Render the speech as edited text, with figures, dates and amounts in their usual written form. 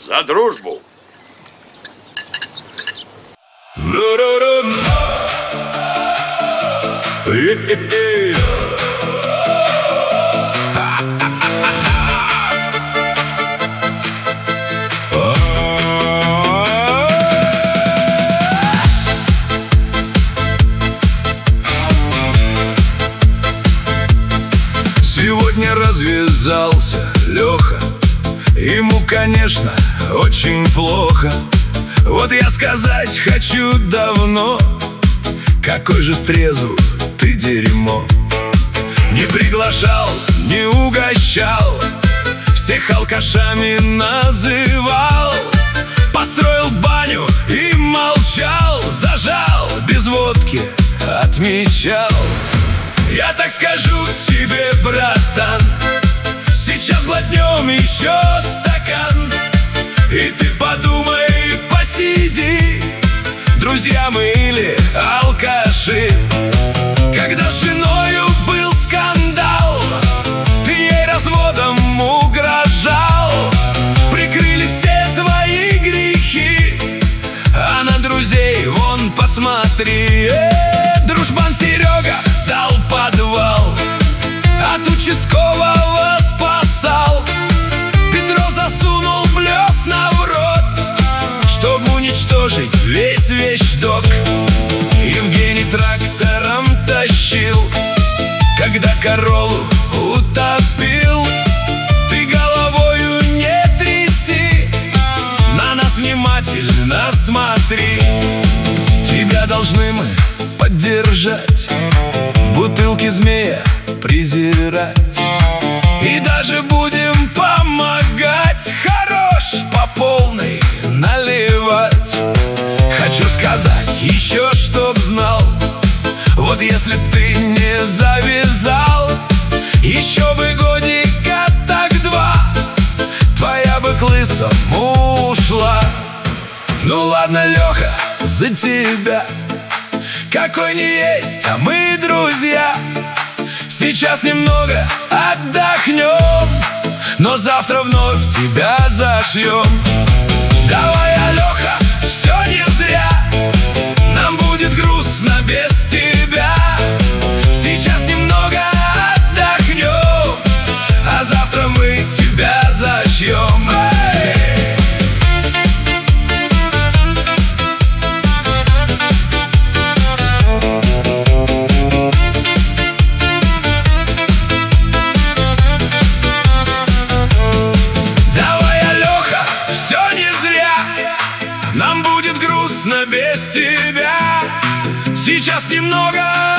За дружбу! Сегодня развязался Леха. Ему, конечно, очень плохо. Вот я сказать хочу давно: какой же стрезу ты дерьмо. Не приглашал, не угощал, всех алкашами называл. Построил баню и молчал, зажал, без водки отмечал. Я так скажу тебе, братан, сейчас глотнем еще стакан. И ты подумай, посиди, друзья мы или алкаши. Когда с женою был скандал, ты ей разводом угрожал. Прикрыли все твои грехи, а на друзей вон посмотри. Дружбан Серега дал подвал, от участкового спасал. Петро засунул блесна в рот, чтобы уничтожить весь вещдок. Евгений трактором тащил, когда Короллу утопил. Ты головою не тряси, на нас внимательно смотри. Тебя должны мы поддержать, в бутылке змея презирать. И даже будем помогать, хорош по полной наливать. Хочу сказать еще, чтоб знал, вот если б ты не завязал, еще бы годика так два, твоя бы к лысому ушла. Ну ладно, Леха, за тебя, какой не есть, а мы друзья. Сейчас немного отдохнем, но завтра вновь тебя зашьем. Давай, Алёха, все не зря, нам будет грустно без тебя. Сейчас немного отдохнем, а завтра мы тебя зашьем. Нам будет грустно без тебя. Сейчас немного